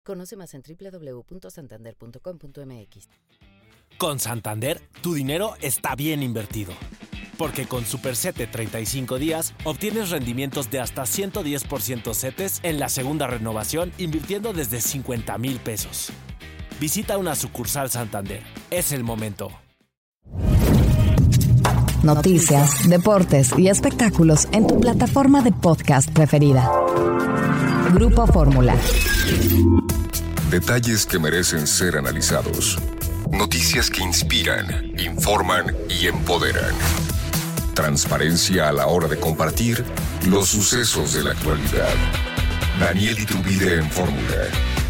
Conoce más en www.santander.com.mx. Con Santander, tu dinero está bien invertido. Porque con Super CETE 35 días, obtienes rendimientos de hasta 110% CETES en la segunda renovación, invirtiendo desde 50,000 pesos. Visita una sucursal Santander. Es el momento. Noticias, deportes y espectáculos en tu plataforma de podcast preferida. Grupo Fórmula. Detalles que merecen ser analizados. Noticias que inspiran, informan y empoderan. Transparencia a la hora de compartir los sucesos de la actualidad. Daniel Iturbide en Fórmula.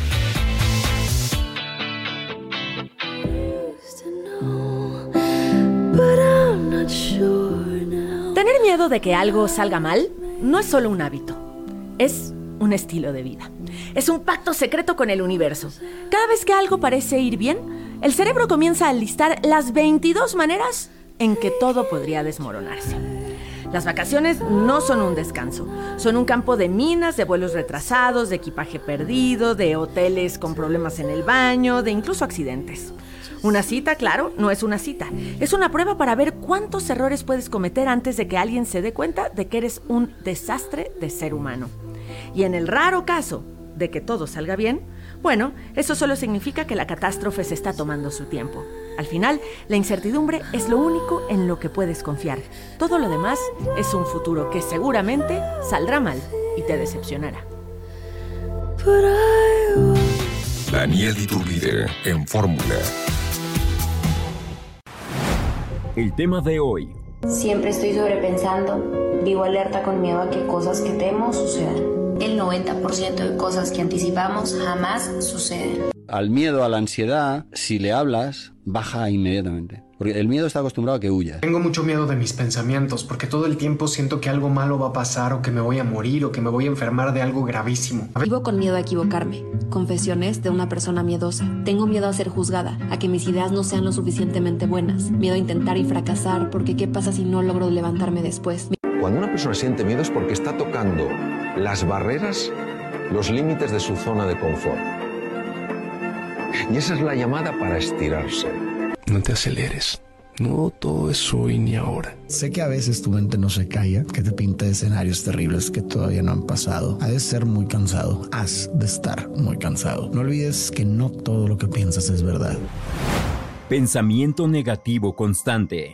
Tener miedo de que algo salga mal no es solo un hábito, es un estilo de vida. Es un pacto secreto con el universo. Cada vez que algo parece ir bien, el cerebro comienza a listar las 22 maneras en que todo podría desmoronarse. Las vacaciones no son un descanso, son un campo de minas, de vuelos retrasados, de equipaje perdido, de hoteles con problemas en el baño, de incluso accidentes. Una cita, claro, no es una cita. Es una prueba para ver cuántos errores puedes cometer antes de que alguien se dé cuenta de que eres un desastre de ser humano. Y en el raro caso de que todo salga bien, bueno, eso solo significa que la catástrofe se está tomando su tiempo. Al final, la incertidumbre es lo único en lo que puedes confiar. Todo lo demás es un futuro que seguramente saldrá mal y te decepcionará. Daniel Iturbide en Fórmula. El tema de hoy. Siempre estoy sobrepensando, vivo alerta con miedo a que cosas que temo sucedan. El 90% de cosas que anticipamos jamás suceden. Al miedo, a la ansiedad, si le hablas, baja inmediatamente. Porque el miedo está acostumbrado a que huya. Tengo mucho miedo de mis pensamientos, porque todo el tiempo siento que algo malo va a pasar, o que me voy a morir, o que me voy a enfermar de algo gravísimo. Vivo con miedo a equivocarme. Confesiones de una persona miedosa. Tengo miedo a ser juzgada, a que mis ideas no sean lo suficientemente buenas. Miedo a intentar y fracasar, porque ¿qué pasa si no logro levantarme después? Cuando una persona siente miedo es porque está tocando las barreras, los límites de su zona de confort. Y esa es la llamada para estirarse. No te aceleres. No todo es hoy ni ahora. Sé que a veces tu mente no se calla, que te pinta escenarios terribles que todavía no han pasado. Has de ser muy cansado. Has de estar muy cansado. No olvides que no todo lo que piensas es verdad. Pensamiento negativo constante.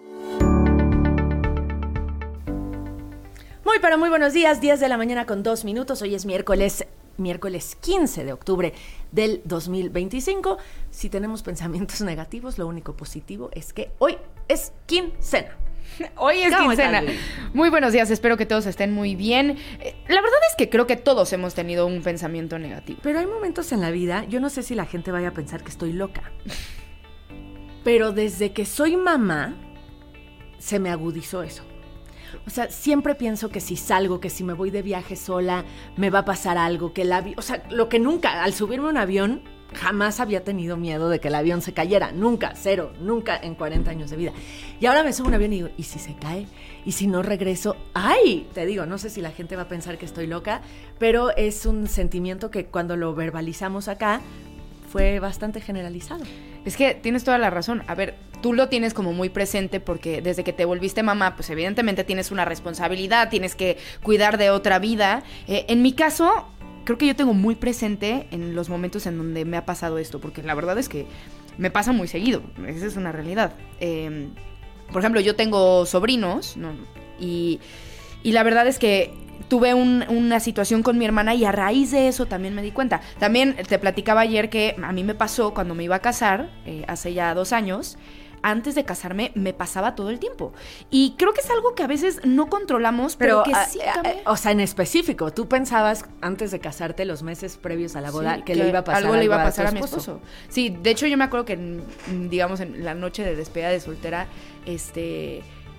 Pero muy buenos días, 10 de la mañana con 2 minutos. Hoy es miércoles 15 de octubre del 2025. Si tenemos pensamientos negativos, lo único positivo es que hoy es quincena. Hoy es quincena. Muy buenos días, espero que todos estén muy bien. La verdad es que creo que todos hemos tenido un pensamiento negativo. Pero hay momentos en la vida, yo no sé si la gente vaya a pensar que estoy loca, pero desde que soy mamá, se me agudizó eso. O sea, siempre pienso que si salgo, que si me voy de viaje sola, me va a pasar algo, que el avión... O sea, lo que nunca, al subirme a un avión, jamás había tenido miedo de que el avión se cayera. Nunca, cero, nunca en 40 años de vida. Y ahora me subo a un avión y digo, ¿y si se cae? ¿Y si no regreso? ¡Ay! Te digo, no sé si la gente va a pensar que estoy loca, pero es un sentimiento que cuando lo verbalizamos acá, fue bastante generalizado. Es que tienes toda la razón. A ver, tú lo tienes como muy presente porque desde que te volviste mamá, pues evidentemente tienes una responsabilidad, tienes que cuidar de otra vida. En mi caso, creo que yo tengo muy presente en los momentos en donde me ha pasado esto, porque la verdad es que me pasa muy seguido. Esa es una realidad. Por ejemplo, yo tengo sobrinos, ¿no? Y la verdad es que tuve una situación con mi hermana y a raíz de eso también me di cuenta. También te platicaba ayer que a mí me pasó cuando me iba a casar, hace ya 2 años. Antes de casarme me pasaba todo el tiempo. Y creo que es algo que a veces no controlamos, pero que sí cambia. O sea, en específico, tú pensabas antes de casarte, los meses previos a la boda, sí, que le iba a pasar algo le iba a pasar a mi esposo. Sí, de hecho yo me acuerdo que, digamos, en la noche de despedida de soltera,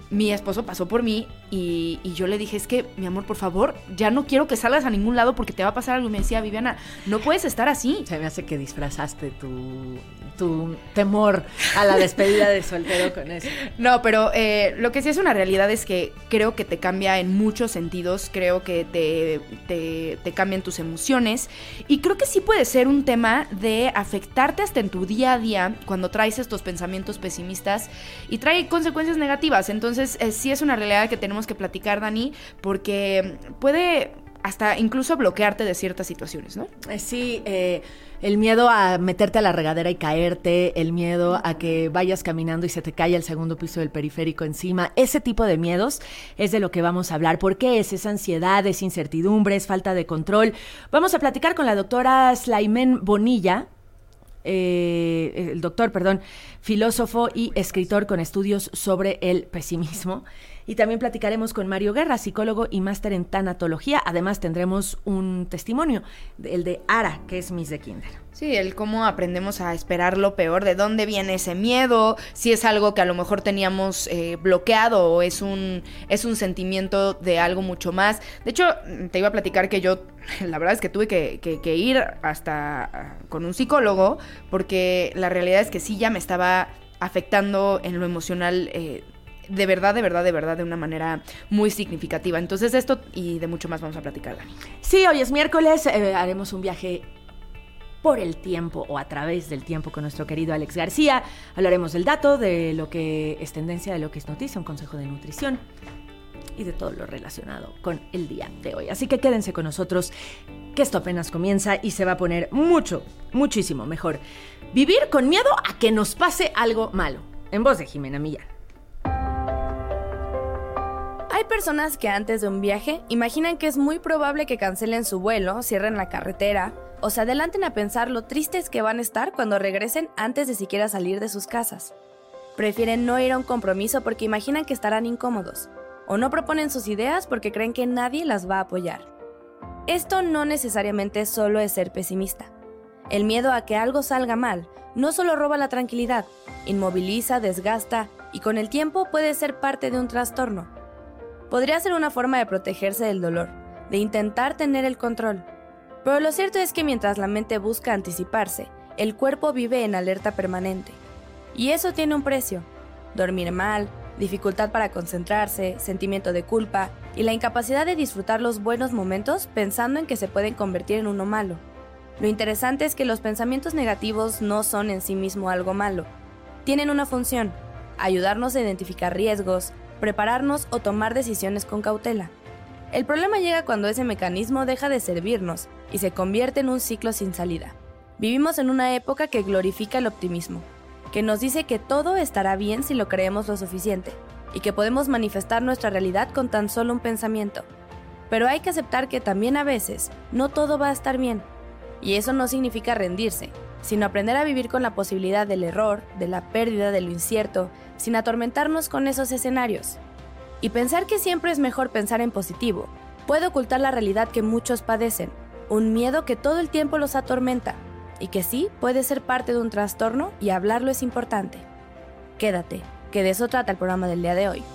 mi esposo pasó por mí y yo le dije, es que, mi amor, por favor, ya no quiero que salgas a ningún lado porque te va a pasar algo. Y me decía, Viviana, no puedes estar así. Se me hace que disfrazaste tu temor a la despedida de soltero con eso. No, pero lo que sí es una realidad es que creo que te cambia en muchos sentidos, creo que te cambian tus emociones y creo que sí puede ser un tema de afectarte hasta en tu día a día cuando traes estos pensamientos pesimistas y trae consecuencias negativas. Entonces sí es una realidad que tenemos que platicar, Dani, porque puede hasta incluso bloquearte de ciertas situaciones, ¿no? Sí, el miedo a meterte a la regadera y caerte, el miedo a que vayas caminando y se te caiga el segundo piso del periférico encima, ese tipo de miedos es de lo que vamos a hablar. ¿Por qué es esa ansiedad, es incertidumbre, es falta de control? Vamos a platicar con la doctora Slayman Bonilla, filósofo y escritor con estudios sobre el pesimismo. Y también platicaremos con Mario Guerra, psicólogo y máster en tanatología. Además tendremos un testimonio, el de Ara, que es Miss de Kinder. Sí, el cómo aprendemos a esperar lo peor, de dónde viene ese miedo, si es algo que a lo mejor teníamos bloqueado o es un sentimiento de algo mucho más. De hecho, te iba a platicar que yo, la verdad es que tuve que ir hasta con un psicólogo, porque la realidad es que sí ya me estaba afectando en lo emocional de verdad, de una manera muy significativa. Entonces esto y de mucho más vamos a platicar, Dani. Sí, hoy es miércoles, haremos un viaje por el tiempo o a través del tiempo con nuestro querido Alex García. Hablaremos del dato, de lo que es tendencia, de lo que es noticia, un consejo de nutrición y de todo lo relacionado con el día de hoy. Así que quédense con nosotros, que esto apenas comienza y se va a poner muchísimo mejor. Vivir con miedo a que nos pase algo malo. En voz de Jimena Millán. Hay personas que antes de un viaje imaginan que es muy probable que cancelen su vuelo, cierren la carretera o se adelanten a pensar lo tristes que van a estar cuando regresen antes de siquiera salir de sus casas. Prefieren no ir a un compromiso porque imaginan que estarán incómodos o no proponen sus ideas porque creen que nadie las va a apoyar. Esto no necesariamente solo es ser pesimista. El miedo a que algo salga mal no solo roba la tranquilidad, inmoviliza, desgasta y con el tiempo puede ser parte de un trastorno. Podría ser una forma de protegerse del dolor, de intentar tener el control. Pero lo cierto es que mientras la mente busca anticiparse, el cuerpo vive en alerta permanente. Y eso tiene un precio. Dormir mal, dificultad para concentrarse, sentimiento de culpa y la incapacidad de disfrutar los buenos momentos pensando en que se pueden convertir en uno malo. Lo interesante es que los pensamientos negativos no son en sí mismo algo malo. Tienen una función: ayudarnos a identificar riesgos, prepararnos o tomar decisiones con cautela. El problema llega cuando ese mecanismo deja de servirnos y se convierte en un ciclo sin salida. Vivimos en una época que glorifica el optimismo, que nos dice que todo estará bien si lo creemos lo suficiente y que podemos manifestar nuestra realidad con tan solo un pensamiento. Pero hay que aceptar que también a veces no todo va a estar bien. Y eso no significa rendirse, sino aprender a vivir con la posibilidad del error, de la pérdida, de lo incierto, sin atormentarnos con esos escenarios. Y pensar que siempre es mejor pensar en positivo puede ocultar la realidad que muchos padecen, un miedo que todo el tiempo los atormenta, y que sí puede ser parte de un trastorno y hablarlo es importante. Quédate, que de eso trata el programa del día de hoy.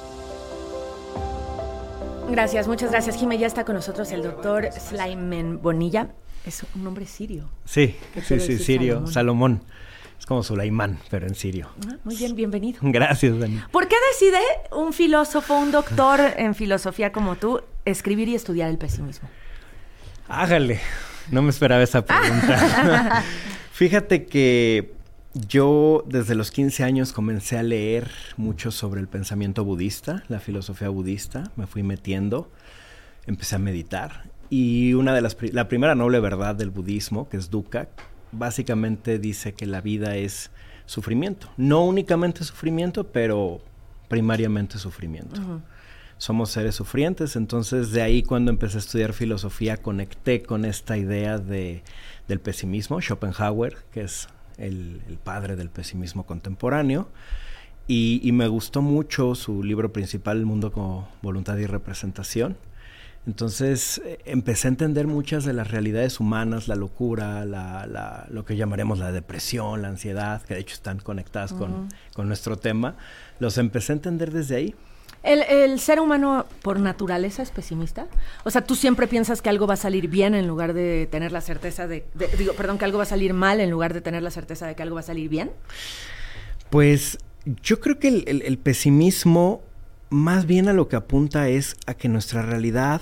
Gracias, muchas gracias, Jimé. Ya está con nosotros el doctor Slayman Bonilla. Es un nombre sirio. Sí, sirio, Salomón. Es como Sulaimán, pero en sirio. Muy bien, bienvenido. Gracias, Dani. ¿Por qué decide un filósofo, un doctor en filosofía como tú, escribir y estudiar el pesimismo? Hágale, no me esperaba esa pregunta. Fíjate que yo desde los 15 años comencé a leer mucho sobre el pensamiento budista, la filosofía budista. Me fui metiendo, empecé a meditar. Y la primera noble verdad del budismo, que es dukkha, básicamente dice que la vida es sufrimiento. No únicamente sufrimiento, pero primariamente sufrimiento. Uh-huh. Somos seres sufrientes, entonces de ahí cuando empecé a estudiar filosofía conecté con esta idea del pesimismo. Schopenhauer, que es el padre del pesimismo contemporáneo, y me gustó mucho su libro principal, El mundo como voluntad y representación. Entonces empecé a entender muchas de las realidades humanas, la locura, lo que llamaremos la depresión, la ansiedad, que de hecho están conectadas con nuestro tema. Los empecé a entender desde ahí ¿El ser humano por naturaleza es pesimista? O sea, ¿tú siempre piensas que algo va a salir bien en lugar de tener la certeza que algo va a salir mal en lugar de tener la certeza de que algo va a salir bien? Pues yo creo que el pesimismo más bien a lo que apunta es a que nuestra realidad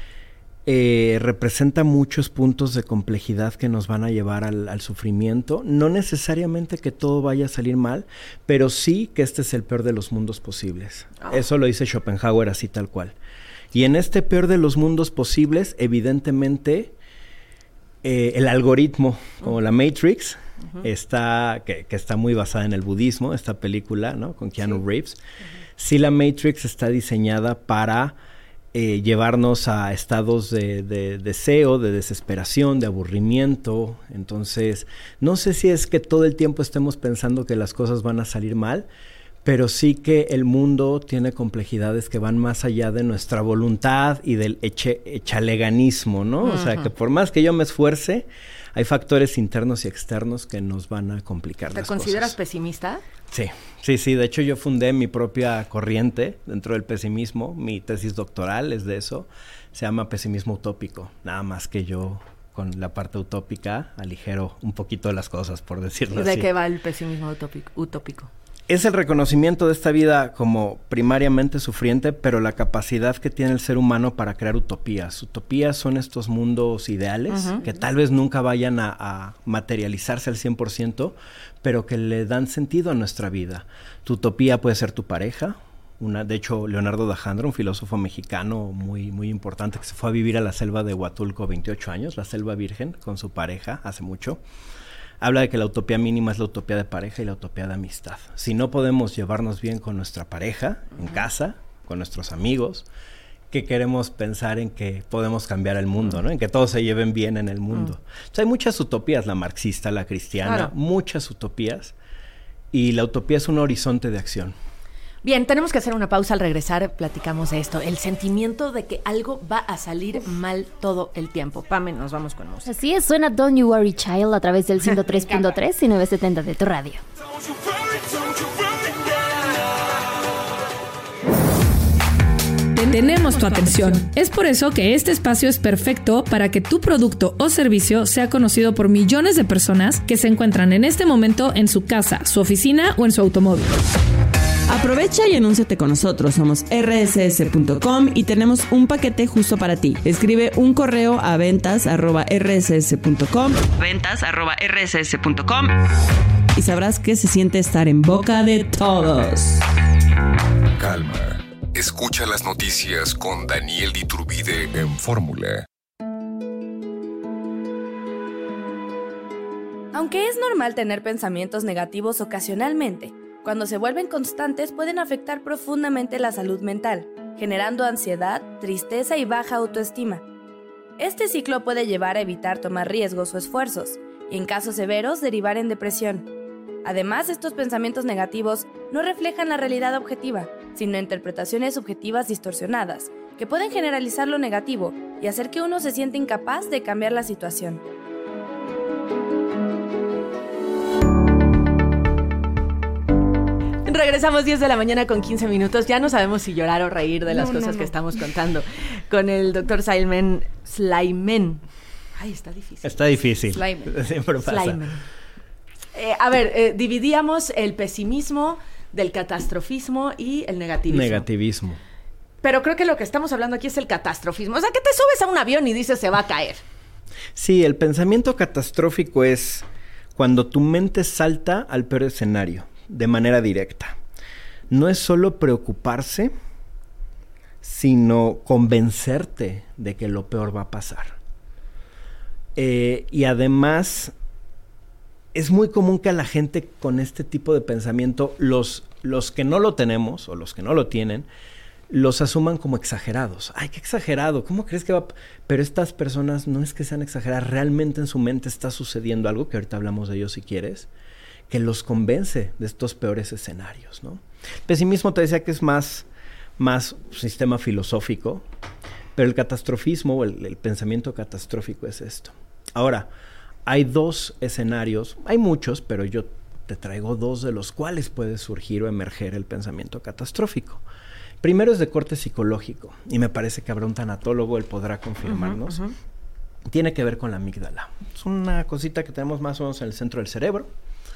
representa muchos puntos de complejidad que nos van a llevar al sufrimiento. No necesariamente que todo vaya a salir mal, pero sí que este es el peor de los mundos posibles. Eso lo dice Schopenhauer así tal cual. Y en este peor de los mundos posibles, evidentemente, el algoritmo, como la Matrix, que está muy basada en el budismo, esta película, ¿no? Con Keanu Reeves. Sí, la Matrix está diseñada para llevarnos a estados de deseo, de desesperación, de aburrimiento. Entonces, no sé si es que todo el tiempo estemos pensando que las cosas van a salir mal, pero sí que el mundo tiene complejidades que van más allá de nuestra voluntad y del echaleganismo, ¿no? O sea, que por más que yo me esfuerce, hay factores internos y externos que nos van a complicar las cosas. ¿Te consideras pesimista? Sí. De hecho, yo fundé mi propia corriente dentro del pesimismo. Mi tesis doctoral es de eso. Se llama pesimismo utópico. Nada más que yo, con la parte utópica, aligero un poquito las cosas, por decirlo así. ¿De qué va el pesimismo utópico? Es el reconocimiento de esta vida como primariamente sufriente, pero la capacidad que tiene el ser humano para crear utopías. Utopías son estos mundos ideales que tal vez nunca vayan a materializarse al 100%, pero que le dan sentido a nuestra vida. Tu utopía puede ser tu pareja. De hecho, Leonardo da Jandra, un filósofo mexicano muy, muy importante, que se fue a vivir a la selva de Huatulco 28 años, la selva virgen, con su pareja hace mucho. Habla de que la utopía mínima es la utopía de pareja y la utopía de amistad. Si no podemos llevarnos bien con nuestra pareja, en casa, con nuestros amigos, ¿qué queremos pensar en que podemos cambiar el mundo, ¿no? En que todos se lleven bien en el mundo? Entonces, hay muchas utopías, la marxista, la cristiana, muchas utopías. Y la utopía es un horizonte de acción. Bien, tenemos que hacer una pausa. Al regresar platicamos de esto. El sentimiento de que algo va a salir mal todo el tiempo. Pame, nos vamos con música. Así es, suena Don't You Worry Child a través del 103.3 y 970 de tu radio. Tenemos tu atención. Es por eso que este espacio es perfecto para que tu producto o servicio sea conocido por millones de personas que se encuentran en este momento en su casa, su oficina o en su automóvil. Aprovecha y anúnciate con nosotros. Somos rss.com y tenemos un paquete justo para ti. Escribe un correo a ventas@rss.com y sabrás qué se siente estar en boca de todos. Calma. Escucha las noticias con Daniel Iturbide en Fórmula. Aunque es normal tener pensamientos negativos ocasionalmente, cuando se vuelven constantes pueden afectar profundamente la salud mental, generando ansiedad, tristeza y baja autoestima. Este ciclo puede llevar a evitar tomar riesgos o esfuerzos, y en casos severos derivar en depresión. Además, estos pensamientos negativos no reflejan la realidad objetiva, sino interpretaciones subjetivas distorsionadas, que pueden generalizar lo negativo y hacer que uno se sienta incapaz de cambiar la situación. Regresamos 10 de la mañana con 15 minutos. Ya no sabemos si llorar o reír de las cosas que estamos contando. Con el doctor Slayman. Ay, está difícil. Está difícil. Siempre pasa. Dividíamos el pesimismo del catastrofismo y el negativismo. Pero creo que lo que estamos hablando aquí es el catastrofismo. O sea, que te subes a un avión y dices se va a caer. Sí, el pensamiento catastrófico es cuando tu mente salta al peor escenario de manera directa. No es solo preocuparse, sino convencerte de que lo peor va a pasar. Y además, es muy común que a la gente con este tipo de pensamiento, los que no lo tenemos o los que no lo tienen, los asuman como exagerados. ¡Ay, qué exagerado! ¿Cómo crees que va? Pero estas personas no es que sean exageradas, realmente en su mente está sucediendo algo, que ahorita hablamos de ello si quieres, que los convence de estos peores escenarios, ¿no? El pesimismo te decía que es más sistema filosófico, pero el catastrofismo o el pensamiento catastrófico es esto. Ahora, hay dos escenarios, hay muchos, pero yo te traigo dos de los cuales puede surgir o emerger el pensamiento catastrófico, Primero es de corte psicológico y me parece que habrá un tanatólogo, él podrá confirmarnos. Tiene que ver con la amígdala. Es una cosita que tenemos más o menos en el centro del cerebro,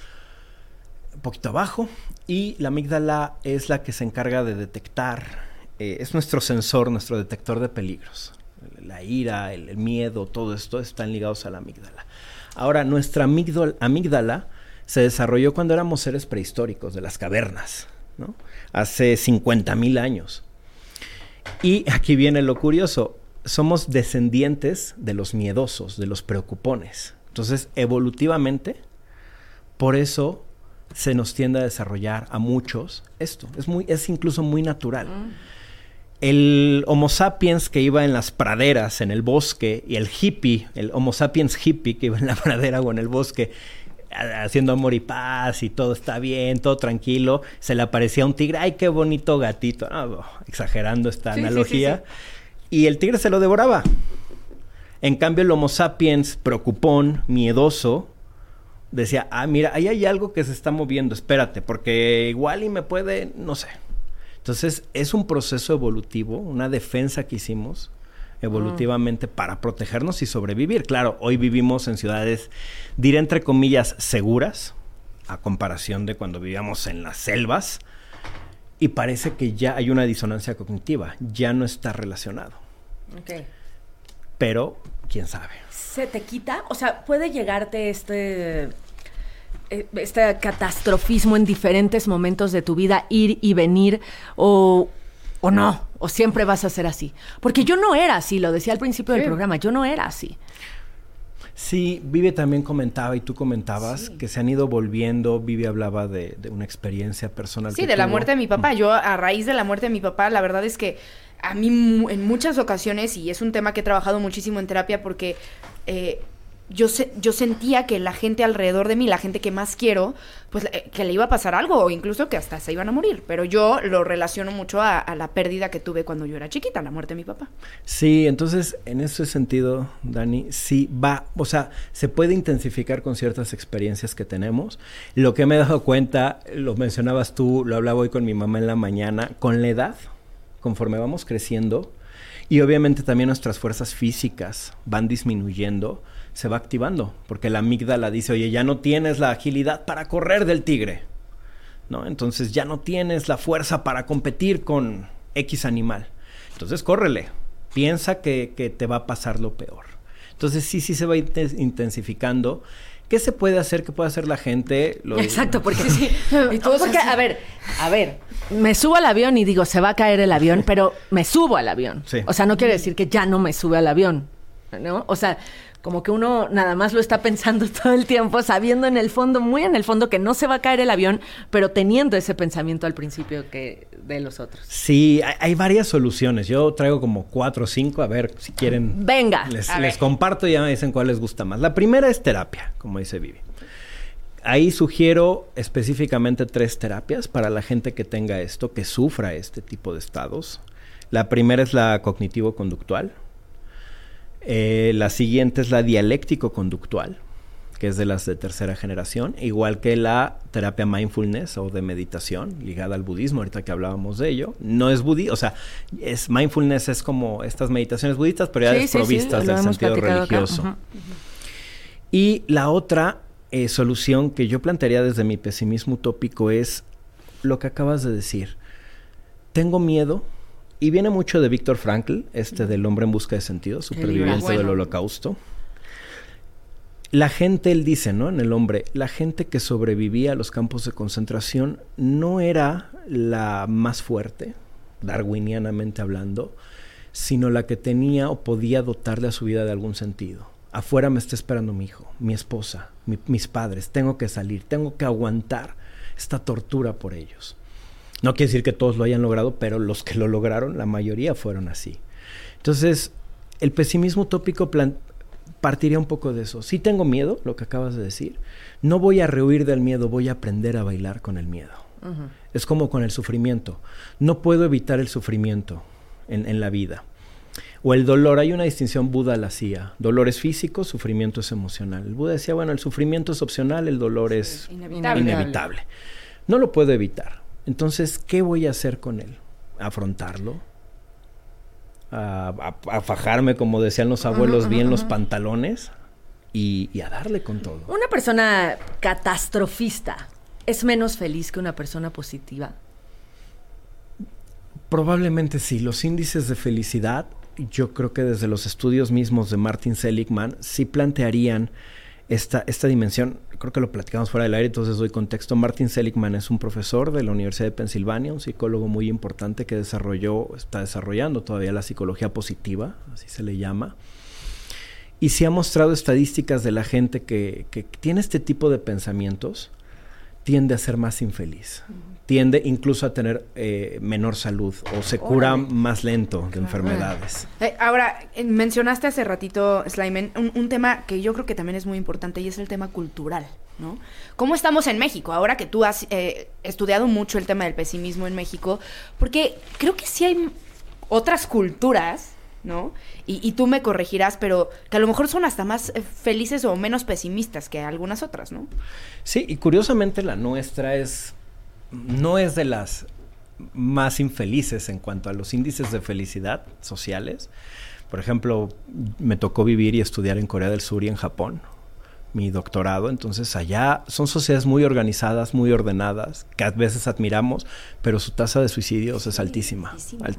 un poquito abajo, y la amígdala es la que se encarga de detectar, es nuestro sensor, nuestro detector de peligros. La ira, el miedo, todo esto están ligados a la amígdala. Ahora, nuestra amígdala se desarrolló cuando éramos seres prehistóricos de las cavernas, ¿no? Hace 50,000 años. Y aquí viene lo curioso. Somos descendientes de los miedosos, de los preocupones. Entonces, evolutivamente, por eso se nos tiende a desarrollar a muchos esto. Es incluso muy natural. El Homo sapiens que iba en las praderas, en el bosque, y el hippie, el Homo sapiens hippie que iba en la pradera o en el bosque, haciendo amor y paz y todo está bien, todo tranquilo, se le aparecía un tigre, ¡ay, qué bonito gatito! No, exagerando esta analogía. Y el tigre se lo devoraba. En cambio, el Homo sapiens preocupón, miedoso, decía, mira, ahí hay algo que se está moviendo, espérate, porque igual y me puede, no sé. Entonces, es un proceso evolutivo, una defensa que hicimos evolutivamente para protegernos y sobrevivir. Claro, hoy vivimos en ciudades, diré entre comillas, seguras, a comparación de cuando vivíamos en las selvas, y parece que ya hay una disonancia cognitiva, ya no está relacionado. Ok. Pero, ¿quién sabe? ¿Se te quita? O sea, ¿puede llegarte este catastrofismo en diferentes momentos de tu vida, ir y venir, o no? ¿O siempre vas a ser así? Porque yo no era así, lo decía al principio del programa, yo no era así. Sí, Vivi también comentaba y tú comentabas que se han ido volviendo. Vivi hablaba de una experiencia personal. Sí, de la muerte de mi papá. Yo, a raíz de la muerte de mi papá, la verdad es que a mí en muchas ocasiones, y es un tema que he trabajado muchísimo en terapia, porque yo sentía que la gente alrededor de mí, la gente que más quiero, pues que le iba a pasar algo, o incluso que hasta se iban a morir. Pero yo lo relaciono mucho a la pérdida que tuve cuando yo era chiquita, la muerte de mi papá. Sí, entonces, en ese sentido, Dani, sí va, o sea, se puede intensificar con ciertas experiencias que tenemos. Lo que me he dado cuenta, lo mencionabas tú, lo hablaba hoy con mi mamá en la mañana, con la edad, conforme vamos creciendo, y obviamente también nuestras fuerzas físicas van disminuyendo, se va activando, porque la amígdala dice, oye, ya no tienes la agilidad para correr del tigre, ¿no? Entonces ya no tienes la fuerza para competir con X animal. Entonces córrele, piensa que te va a pasar lo peor. Entonces sí se va intensificando. ¿Qué se puede hacer? ¿Qué puede hacer la gente? Exacto, porque sí. Porque, a ver, me subo al avión y digo, se va a caer el avión, pero me subo al avión. Sí. O sea, no quiere decir que ya no me sube al avión, ¿no? O sea, como que uno nada más lo está pensando todo el tiempo, sabiendo en el fondo, muy en el fondo, que no se va a caer el avión, pero teniendo ese pensamiento al principio que de los otros. Sí, hay varias soluciones. Yo traigo como 4 o 5, a ver si quieren. Venga. Les comparto y ya me dicen cuál les gusta más. La primera es terapia, como dice Vivi. Ahí sugiero específicamente 3 terapias para la gente que tenga esto, que sufra este tipo de estados. La primera es la cognitivo-conductual. La siguiente es la dialéctico-conductual, que es de las de tercera generación, igual que la terapia mindfulness o de meditación, ligada al budismo, ahorita que hablábamos de ello. No es budismo, o sea, mindfulness es como estas meditaciones budistas, pero ya desprovistas del sentido religioso. Uh-huh. Y la otra solución que yo plantearía desde mi pesimismo utópico es lo que acabas de decir. Tengo miedo. Y viene mucho de Viktor Frankl, del hombre en busca de sentido, superviviente del Holocausto. La gente, él dice, ¿no? En El hombre, la gente que sobrevivía a los campos de concentración no era la más fuerte, darwinianamente hablando, sino la que tenía o podía dotarle a su vida de algún sentido. Afuera me está esperando mi hijo, mi esposa, mis padres, tengo que salir, tengo que aguantar esta tortura por ellos. No quiere decir que todos lo hayan logrado, pero los que lo lograron, la mayoría fueron así. Entonces, el pesimismo utópico partiría un poco de eso. Sí tengo miedo, lo que acabas de decir. No voy a rehuir del miedo, voy a aprender a bailar con el miedo. Uh-huh. Es como con el sufrimiento. No puedo evitar el sufrimiento en la vida. O el dolor, hay una distinción, Buda la hacía. Dolor es físico, sufrimiento es emocional. El Buda decía, bueno, el sufrimiento es opcional, el dolor es inevitable. No lo puedo evitar. Entonces, ¿qué voy a hacer con él? afrontarlo, a fajarme, como decían los abuelos, bien los pantalones y a darle con todo. ¿Una persona catastrofista es menos feliz que una persona positiva? Probablemente sí. Los índices de felicidad, yo creo que desde los estudios mismos de Martin Seligman, sí plantearían esta dimensión. Creo que lo platicamos fuera del aire, entonces doy contexto. Martin Seligman es un profesor de la Universidad de Pensilvania, un psicólogo muy importante que está desarrollando todavía la psicología positiva, así se le llama. Y sí ha mostrado estadísticas de la gente que tiene este tipo de pensamientos, tiende a ser más infeliz. Tiende incluso a tener menor salud o se cura más lento de enfermedades. Ahora, mencionaste hace ratito, Slymen, un tema que yo creo que también es muy importante y es el tema cultural, ¿no? ¿Cómo estamos en México? Ahora que tú has estudiado mucho el tema del pesimismo en México, porque creo que sí hay otras culturas, ¿no? Y tú me corregirás, pero que a lo mejor son hasta más felices o menos pesimistas que algunas otras, ¿no? Sí, y curiosamente la nuestra no es de las más infelices en cuanto a los índices de felicidad sociales. Por ejemplo, me tocó vivir y estudiar en Corea del Sur y en Japón, mi doctorado. Entonces allá son sociedades muy organizadas, muy ordenadas, que a veces admiramos, pero su tasa de suicidios es altísima,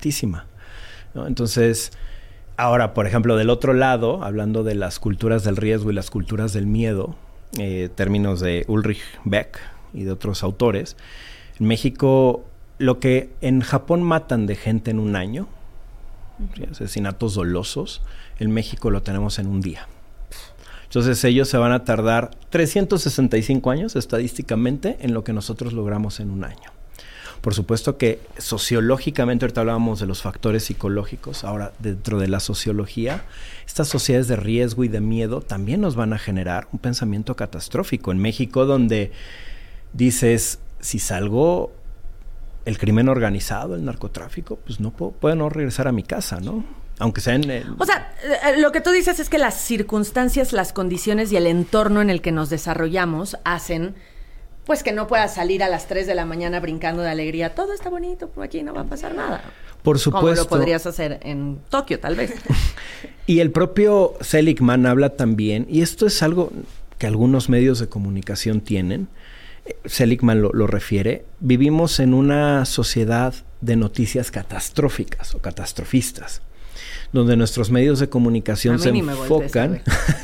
¿no? Entonces, ahora, por ejemplo, del otro lado, hablando de las culturas del riesgo y las culturas del miedo, términos de Ulrich Beck y de otros autores, en México, lo que en Japón matan de gente en un año, ¿sí? Asesinatos dolosos, en México lo tenemos en un día. Entonces ellos se van a tardar 365 años estadísticamente en lo que nosotros logramos en un año. Por supuesto que sociológicamente, ahorita hablábamos de los factores psicológicos, ahora dentro de la sociología, estas sociedades de riesgo y de miedo también nos van a generar un pensamiento catastrófico. En México, donde dices, si salgo el crimen organizado, el narcotráfico, pues no puedo no regresar a mi casa, ¿no? Aunque sea O sea, lo que tú dices es que las circunstancias, las condiciones y el entorno en el que nos desarrollamos hacen pues que no puedas salir a las 3 de la mañana brincando de alegría. Todo está bonito, por aquí no va a pasar nada. Por supuesto. Como lo podrías hacer en Tokio, tal vez. Y el propio Seligman habla también, y esto es algo que algunos medios de comunicación tienen, Seligman lo refiere, vivimos en una sociedad de noticias catastróficas o catastrofistas, donde nuestros medios de comunicación se enfocan...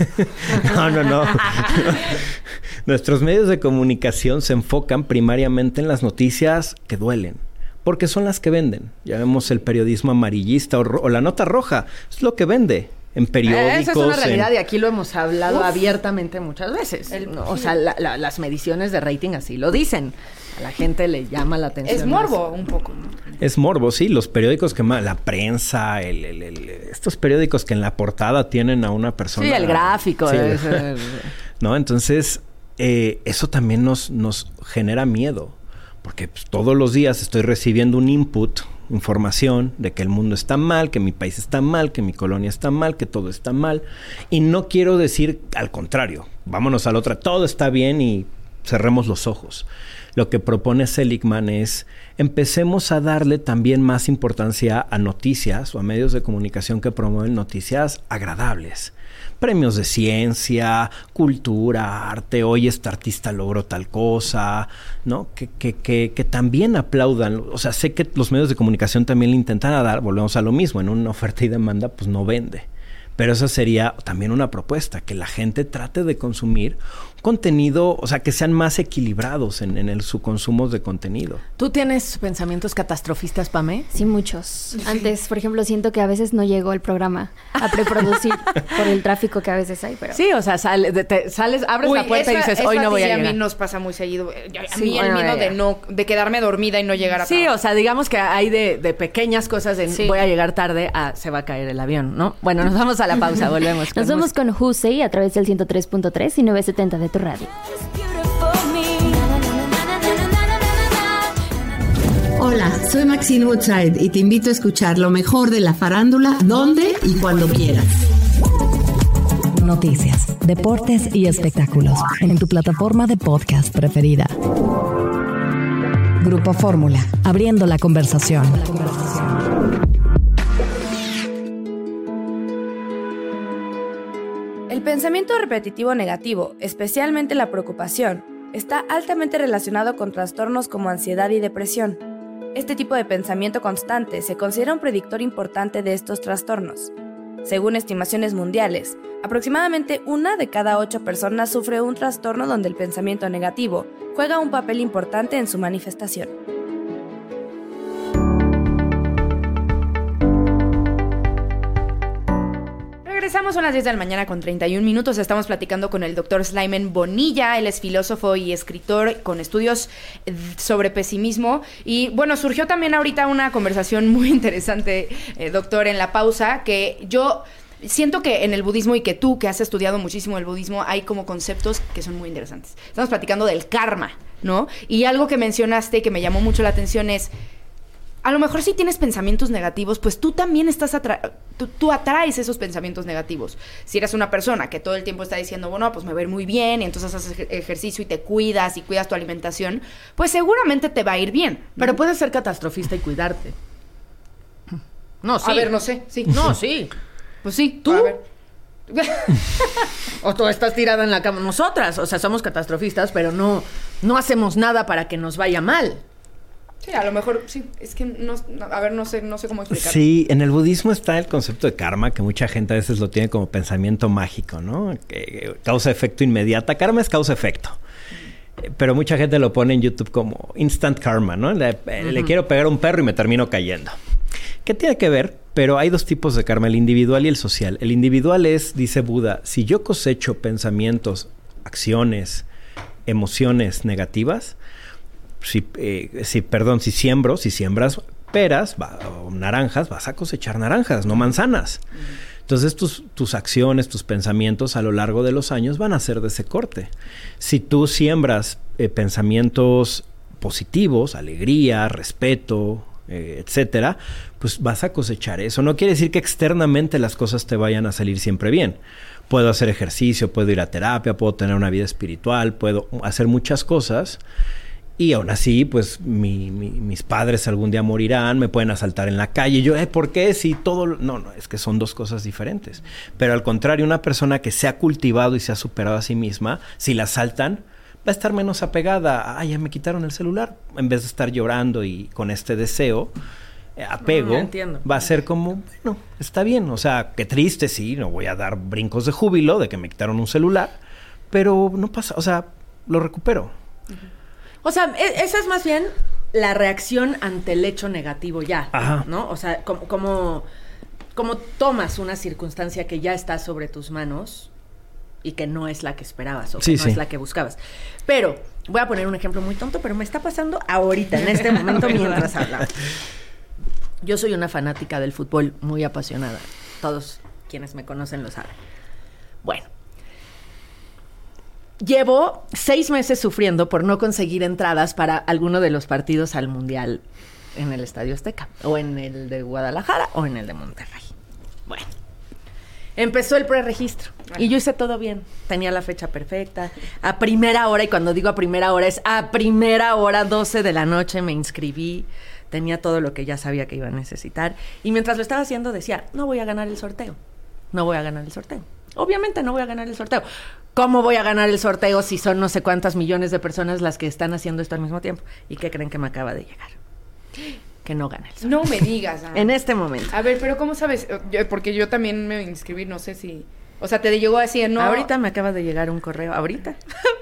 No. Nuestros medios de comunicación se enfocan primariamente en las noticias que duelen, porque son las que venden. Ya vemos el periodismo amarillista o la nota roja, es lo que vende. En periódicos. Esa es una realidad y aquí lo hemos hablado abiertamente muchas veces. O sea, las mediciones de rating así lo dicen. A la gente le llama la atención. Es morbo un poco, ¿no? Es morbo, sí. Los periódicos que más... La prensa, estos periódicos que en la portada tienen a una persona... Sí, el gráfico. Sí, ¿no? Entonces, eso también nos genera miedo. Porque pues, todos los días estoy recibiendo un input... información de que el mundo está mal, que mi país está mal, que mi colonia está mal, que todo está mal. Y no quiero decir al contrario, vámonos a la otra, todo está bien y cerremos los ojos. Lo que propone Seligman es empecemos a darle también más importancia a noticias o a medios de comunicación que promueven noticias agradables. Premios de ciencia, cultura, arte, hoy este artista logró tal cosa, ¿no? Que también aplaudan. O sea, sé que los medios de comunicación también le intentan dar, volvemos a lo mismo, en una oferta y demanda, pues no vende. Pero esa sería también una propuesta, que la gente trate de consumir contenido, o sea, que sean más equilibrados en su consumo de contenido. ¿Tú tienes pensamientos catastrofistas, Pame? Sí, muchos. Antes, por ejemplo, siento que a veces no llego el programa a preproducir por el tráfico que a veces hay, pero... Sí, o sea, sales, abres la puerta y dices, hoy no voy a llegar. A mí nos pasa muy seguido. A mí el miedo de quedarme dormida y no llegar a trabajar. Sí, o sea, digamos que hay de pequeñas cosas de voy a llegar tarde a se va a caer el avión, ¿no? Bueno, nos vamos a la pausa, volvemos. Nos vamos con Husey a través del 103.3 y 970 de tu radio. Hola, soy Maxine Woodside y te invito a escuchar lo mejor de la farándula, donde y cuando quieras. Noticias, deportes y espectáculos en tu plataforma de podcast preferida. Grupo Fórmula, abriendo la conversación. El pensamiento repetitivo negativo, especialmente la preocupación, está altamente relacionado con trastornos como ansiedad y depresión. Este tipo de pensamiento constante se considera un predictor importante de estos trastornos. Según estimaciones mundiales, aproximadamente 1 de cada 8 personas sufre un trastorno donde el pensamiento negativo juega un papel importante en su manifestación. Regresamos, son las 10 de la mañana con 31 minutos. Estamos platicando con el doctor Slayman Bonilla. Él es filósofo y escritor con estudios sobre pesimismo. Y bueno, surgió también ahorita una conversación muy interesante, doctor, en la pausa, que yo siento que en el budismo, y que tú, que has estudiado muchísimo el budismo, hay como conceptos que son muy interesantes. Estamos platicando del karma, ¿no? Y algo que mencionaste que me llamó mucho la atención es, a lo mejor si tienes pensamientos negativos, pues tú también estás tú atraes esos pensamientos negativos. Si eres una persona que todo el tiempo está diciendo, bueno, pues me va a ir muy bien, y entonces haces ejercicio y te cuidas y cuidas tu alimentación, pues seguramente te va a ir bien. Pero puedes ser catastrofista y cuidarte. No, sí. A ver, no sé, sí. No, sí. Pues sí, tú. A ver. O tú estás tirada en la cama. Nosotras, o sea, somos catastrofistas, pero no hacemos nada para que nos vaya mal. Sí, a lo mejor, sí, es que no sé cómo explicarlo. Sí, en el budismo está el concepto de karma, que mucha gente a veces lo tiene como pensamiento mágico, ¿no? Que causa-efecto inmediata. Karma es causa-efecto. Pero mucha gente lo pone en YouTube como instant karma, ¿no? Le quiero pegar a un perro y me termino cayendo. ¿Qué tiene que ver? Pero hay 2 tipos de karma, el individual y el social. El individual es, dice Buda, si yo cosecho pensamientos, acciones, emociones negativas, si siembras peras o naranjas, vas a cosechar naranjas, no manzanas. Entonces tus acciones, tus pensamientos a lo largo de los años van a ser de ese corte. Si tú siembras pensamientos positivos, alegría, respeto, etcétera, pues vas a cosechar eso. No quiere decir que externamente las cosas te vayan a salir siempre bien. Puedo hacer ejercicio, puedo ir a terapia, puedo tener una vida espiritual, puedo hacer muchas cosas. Y aún así, pues mis padres algún día morirán, me pueden asaltar en la calle. Yo, ¿por qué? Si todo... No, es que son 2 cosas diferentes. Pero al contrario, una persona que se ha cultivado y se ha superado a sí misma, si la asaltan, va a estar menos apegada. Ya me quitaron el celular. En vez de estar llorando y con este deseo, apego, va a ser como, bueno, está bien. O sea, qué triste, sí, no voy a dar brincos de júbilo de que me quitaron un celular, pero no pasa, o sea, lo recupero. O sea, esa es más bien la reacción ante el hecho negativo ya, ¿no? O sea, como tomas una circunstancia que ya está sobre tus manos y que no es la que esperabas o que no es la que buscabas. Pero voy a poner un ejemplo muy tonto, pero me está pasando ahorita, en este momento, mientras hablamos. Yo soy una fanática del fútbol muy apasionada. Todos quienes me conocen lo saben. Bueno. Llevo 6 meses sufriendo por no conseguir entradas para alguno de los partidos al Mundial en el Estadio Azteca, o en el de Guadalajara, o en el de Monterrey. Bueno, empezó el preregistro y yo hice todo bien. Tenía la fecha perfecta. A primera hora, y cuando digo a primera hora, es a primera hora, 12 de la noche, me inscribí. Tenía todo lo que ya sabía que iba a necesitar. Y mientras lo estaba haciendo decía, no voy a ganar el sorteo. No voy a ganar el sorteo. Obviamente no voy a ganar el sorteo. ¿Cómo voy a ganar el sorteo si son no sé cuántas millones de personas las que están haciendo esto al mismo tiempo? ¿Y qué creen que me acaba de llegar? Que no gane el sorteo. No me digas. En este momento. A ver, pero ¿cómo sabes? Porque yo también me inscribí, no sé si... O sea, te llegó así, ¿no? Ahorita me acaba de llegar un correo. ¿Ahorita?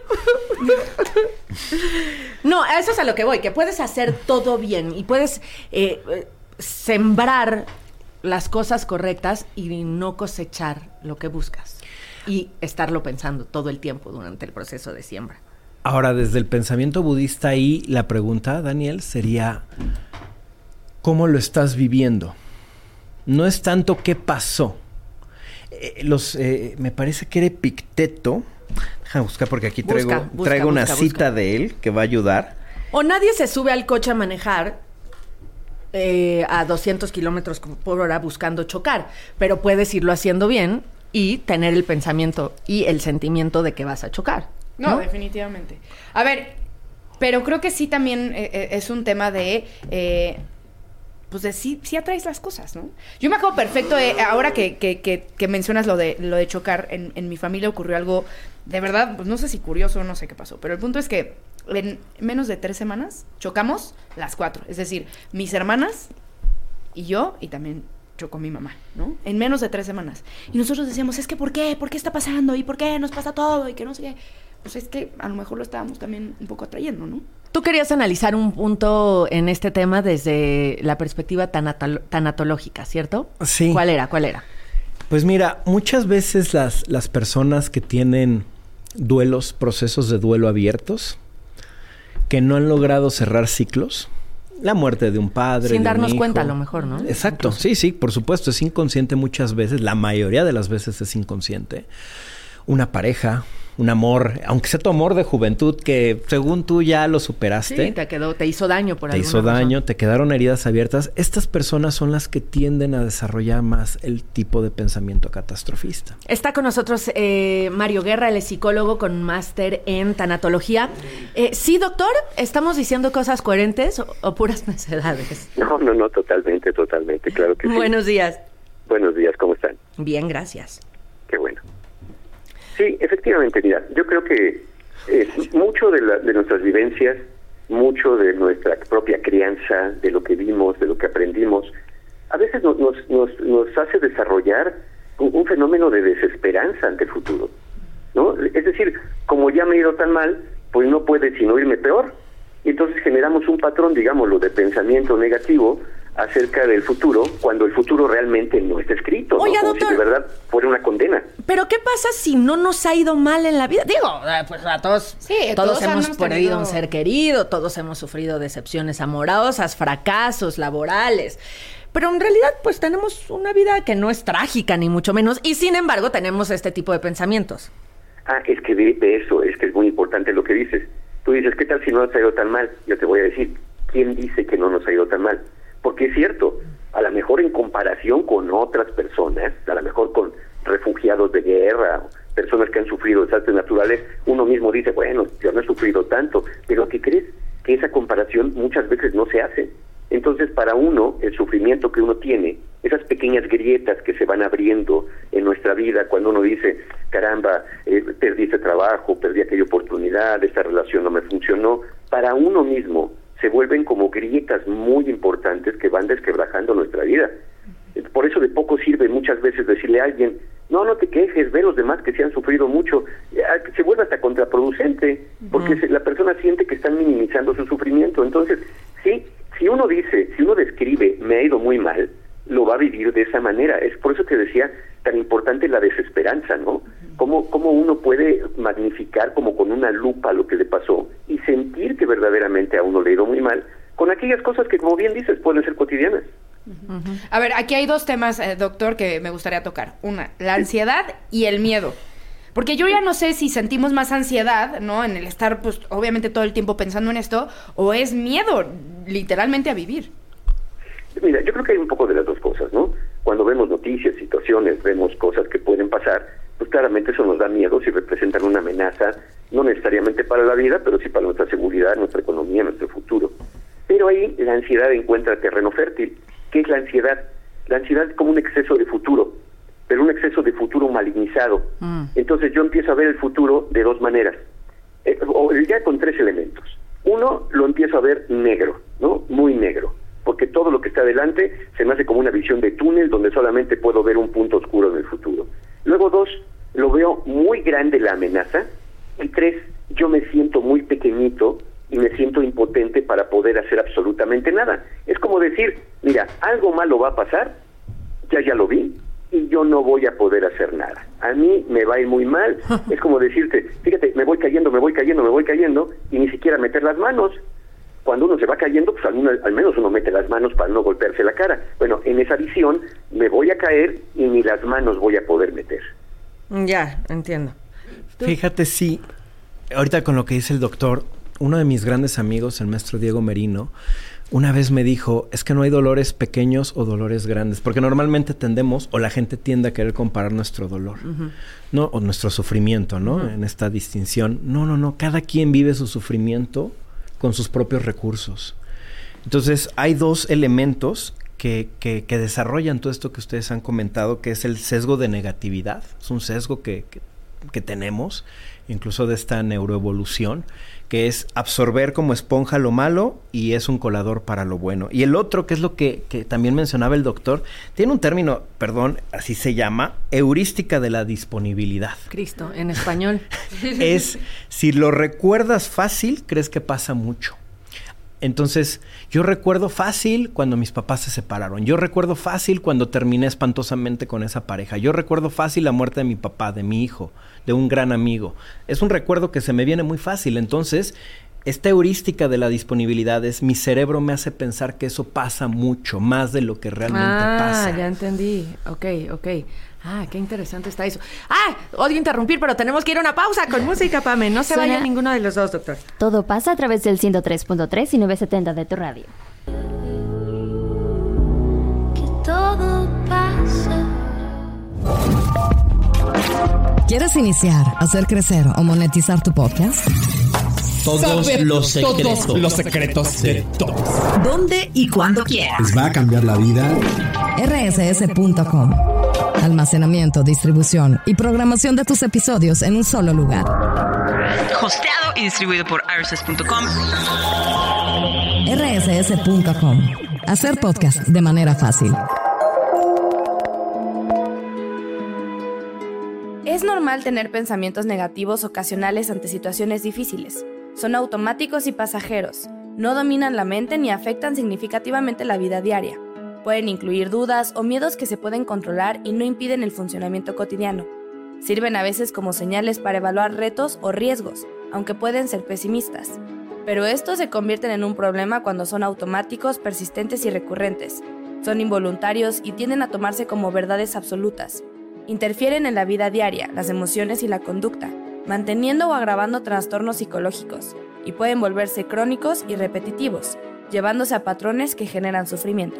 No, a eso es a lo que voy. Que puedes hacer todo bien y puedes sembrar las cosas correctas y no cosechar lo que buscas. Y estarlo pensando todo el tiempo durante el proceso de siembra. Ahora, desde el pensamiento budista ahí, la pregunta, Daniel, sería ¿cómo lo estás viviendo? No es tanto qué pasó. Me parece que era Epicteto. Déjame buscar porque aquí traigo una cita de él que va a ayudar. O nadie se sube al coche a manejar a 200 kilómetros por hora buscando chocar, pero puedes irlo haciendo bien y tener el pensamiento y el sentimiento de que vas a chocar. No, definitivamente. A ver, Pero creo que sí también es un tema de... pues de sí atraes las cosas, ¿no? Yo me acuerdo perfecto, ahora que mencionas lo de chocar, en mi familia ocurrió algo, de verdad, pues no sé si curioso, no sé qué pasó, pero el punto es que en menos de 3 semanas chocamos las 4, es decir, mis hermanas y yo, y también chocó mi mamá, ¿no? En menos de 3 semanas. Y nosotros decíamos, es que ¿por qué? ¿Por qué está pasando? ¿Y por qué nos pasa todo? Y que no sé qué. Pues es que a lo mejor lo estábamos también un poco atrayendo, ¿no? Tú querías analizar un punto en este tema desde la perspectiva tanatológica, ¿cierto? Sí. ¿Cuál era? Pues mira, muchas veces las personas que tienen duelos, procesos de duelo abiertos, que no han logrado cerrar ciclos, la muerte de un padre, sin de darnos un hijo. cuenta a lo mejor, ¿no? Exacto, sí, por supuesto, es inconsciente muchas veces, la mayoría de las veces es inconsciente. Una pareja, un amor, aunque sea tu amor de juventud, que según tú ya lo superaste. Sí, te hizo daño por alguna razón. Te hizo daño, razón. Te quedaron heridas abiertas. Estas personas son las que tienden a desarrollar más el tipo de pensamiento catastrofista. Está con nosotros Mario Guerra, él es psicólogo con máster en tanatología. Sí, doctor, ¿estamos diciendo cosas coherentes o puras necedades? No, totalmente, claro que sí. Buenos días. Buenos días, ¿cómo están? Bien, gracias. Qué bueno. Sí, efectivamente, mira, yo creo que mucho de nuestras vivencias, mucho de nuestra propia crianza, de lo que vimos, de lo que aprendimos, a veces nos hace desarrollar un fenómeno de desesperanza ante el futuro, ¿no? Es decir, como ya me he ido tan mal, pues no puede sino irme peor. Y entonces generamos un patrón, digámoslo, de pensamiento negativo acerca del futuro, cuando el futuro realmente no está escrito, Oiga, ¿no? Como doctor, si de verdad fuera una condena. Pero ¿qué pasa si no nos ha ido mal en la vida? Digo, pues a todos, sí, todos hemos perdido un ser querido, todos hemos sufrido decepciones amorosas, fracasos laborales. Pero en realidad, pues tenemos una vida que no es trágica, ni mucho menos, y sin embargo tenemos este tipo de pensamientos. Es que de eso, es que es muy importante lo que dices. Tú dices, ¿qué tal si no nos ha ido tan mal? Yo te voy a decir, ¿quién dice que no nos ha ido tan mal? Porque es cierto, a lo mejor en comparación con otras personas, a lo mejor con refugiados de guerra, personas que han sufrido desastres naturales, uno mismo dice, bueno, yo no he sufrido tanto, pero ¿qué crees? Que esa comparación muchas veces no se hace. Entonces, para uno, el sufrimiento que uno tiene, esas pequeñas grietas que se van abriendo en nuestra vida, cuando uno dice, caramba, perdí ese trabajo, perdí aquella oportunidad, esta relación no me funcionó, para uno mismo se vuelven como grietas muy importantes que van desquebrajando nuestra vida. Por eso de poco sirve muchas veces decirle a alguien, no te quejes, ve a los demás que se han sufrido mucho. Se vuelve hasta contraproducente, porque la persona siente que están minimizando su sufrimiento. Entonces, sí, si uno describe, me ha ido muy mal, lo va a vivir de esa manera. Es por eso que decía, tan importante la desesperanza, ¿no? Cómo uno puede magnificar como con una lupa lo que le pasó y sentir que verdaderamente a uno le ha ido muy mal con aquellas cosas que, como bien dices, pueden ser cotidianas. A ver, aquí hay 2 temas, doctor, que me gustaría tocar. Una, la ansiedad y el miedo. Porque yo ya no sé si sentimos más ansiedad, ¿no? En el estar, pues, obviamente todo el tiempo pensando en esto, o es miedo, literalmente, a vivir. Mira, yo creo que hay un poco de las dos cosas, ¿no? Cuando vemos noticias, situaciones, vemos cosas que pueden pasar, pues claramente eso nos da miedo si representan una amenaza, no necesariamente para la vida, pero sí para nuestra seguridad, nuestra economía, nuestro futuro. Pero ahí la ansiedad encuentra terreno fértil. ¿Qué es la ansiedad? La ansiedad es como un exceso de futuro, pero un exceso de futuro malignizado. Entonces yo empiezo a ver el futuro de 2 maneras, ya con 3 elementos. Uno, lo empiezo a ver negro, ¿no? Muy negro, porque todo lo que está adelante se me hace como una visión de túnel donde solamente puedo ver un punto oscuro en el futuro. Luego 2, lo veo muy grande la amenaza. Y 3, yo me siento muy pequeñito y me siento impotente para poder hacer absolutamente nada. Es como decir, mira, algo malo va a pasar, ya lo vi, y yo no voy a poder hacer nada. A mí me va a ir muy mal. Es como decirte, fíjate, me voy cayendo, y ni siquiera meter las manos. Cuando uno se va cayendo, pues al menos uno mete las manos para no golpearse la cara. Bueno, en esa visión me voy a caer y ni las manos voy a poder meter. Ya, entiendo. Fíjate, sí, ahorita con lo que dice el doctor, uno de mis grandes amigos, el maestro Diego Merino, una vez me dijo, es que no hay dolores pequeños o dolores grandes, porque normalmente tendemos, o la gente tiende a querer comparar nuestro dolor, ¿no? O nuestro sufrimiento, ¿no? En esta distinción. No, cada quien vive su sufrimiento con sus propios recursos. Entonces, hay dos elementos que desarrollan todo esto que ustedes han comentado, que es el sesgo de negatividad. Es un sesgo que tenemos, incluso de esta neuroevolución, que es absorber como esponja lo malo y es un colador para lo bueno. Y el otro, que es lo que también mencionaba el doctor, tiene un término, así se llama, heurística de la disponibilidad. Cristo, en español. Es, si lo recuerdas fácil, crees que pasa mucho. Entonces, yo recuerdo fácil cuando mis papás se separaron. Yo recuerdo fácil cuando terminé espantosamente con esa pareja. Yo recuerdo fácil la muerte de mi papá, de mi hijo, de un gran amigo. Es un recuerdo que se me viene muy fácil. Entonces, esta heurística de la disponibilidad es mi cerebro me hace pensar que eso pasa mucho, más de lo que realmente pasa. Ah, ya entendí. Ok. Ah, qué interesante está eso. Odio interrumpir, pero tenemos que ir a una pausa con música, Pame. No se vaya ninguno de los dos, doctor. Todo pasa a través del 103.3 y 970 de tu radio. Que todo pasa. ¿Quieres iniciar, hacer crecer o monetizar tu podcast? Todos los secretos de todos. ¿Dónde y cuándo quieras? Les va a cambiar la vida. rss.com. Almacenamiento, distribución y programación de tus episodios en un solo lugar. Hosteado y distribuido por rss.com. rss.com. Hacer podcast de manera fácil. Es normal tener pensamientos negativos ocasionales ante situaciones difíciles. Son automáticos y pasajeros. No dominan la mente ni afectan significativamente la vida diaria. Pueden incluir dudas o miedos que se pueden controlar y no impiden el funcionamiento cotidiano. Sirven a veces como señales para evaluar retos o riesgos, aunque pueden ser pesimistas. Pero estos se convierten en un problema cuando son automáticos, persistentes y recurrentes. Son involuntarios y tienden a tomarse como verdades absolutas. Interfieren en la vida diaria, las emociones y la conducta, manteniendo o agravando trastornos psicológicos, y pueden volverse crónicos y repetitivos, llevándose a patrones que generan sufrimiento.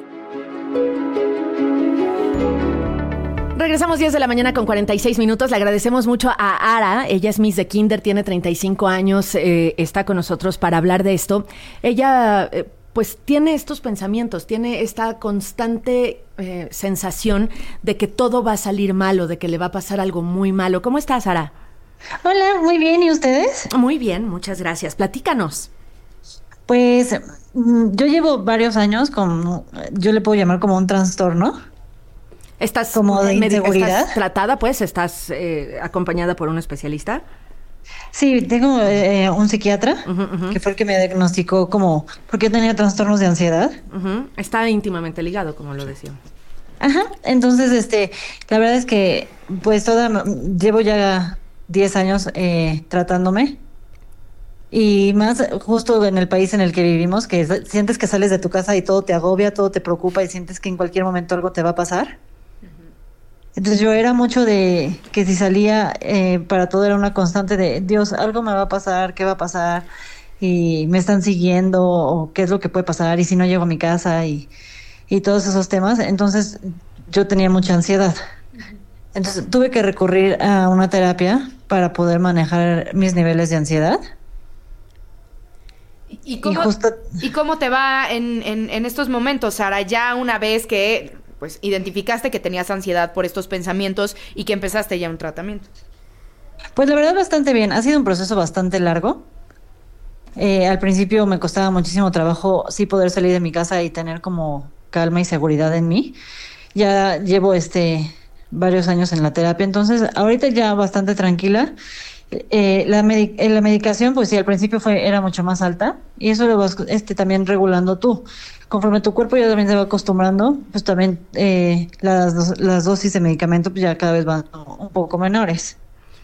Regresamos 10 de la mañana con 46 minutos. Le agradecemos mucho a Ara. Ella es Miss de Kinder, tiene 35 años, está con nosotros para hablar de esto. Ella pues tiene estos pensamientos, tiene esta constante sensación de que todo va a salir malo, de que le va a pasar algo muy malo. ¿Cómo estás, Ara? Hola, muy bien. ¿Y ustedes? Muy bien, muchas gracias. Platícanos. Pues yo llevo varios años con, yo le puedo llamar como un trastorno. ¿Estás como de inseguridad? ¿Estás tratada, pues? ¿Estás acompañada por un especialista? Sí, tengo un psiquiatra que fue el que me diagnosticó como, porque yo tenía trastornos de ansiedad. Está íntimamente ligado, como lo decíamos. Ajá, entonces, la verdad es que, pues, llevo ya 10 años tratándome. Y más justo en el país en el que vivimos, que sientes que sales de tu casa y todo te agobia, todo te preocupa y sientes que en cualquier momento algo te va a pasar. Entonces yo era mucho de que si salía, para todo era una constante de, Dios, algo me va a pasar, ¿qué va a pasar? Y me están siguiendo, o qué es lo que puede pasar, y si no llego a mi casa, y todos esos temas. Entonces yo tenía mucha ansiedad. Entonces tuve que recurrir a una terapia para poder manejar mis niveles de ansiedad. ¿Y cómo te va en estos momentos, Sara? Ya una vez que pues identificaste que tenías ansiedad por estos pensamientos y que empezaste ya un tratamiento. Pues la verdad bastante bien. Ha sido un proceso bastante largo. Al principio me costaba muchísimo trabajo sí poder salir de mi casa y tener como calma y seguridad en mí. Ya llevo varios años en la terapia, entonces ahorita ya bastante tranquila. La medicación, pues sí, al principio era mucho más alta, y eso lo vas también regulando tú. Conforme tu cuerpo ya también se va acostumbrando, pues también las dosis de medicamento pues ya cada vez van un poco menores.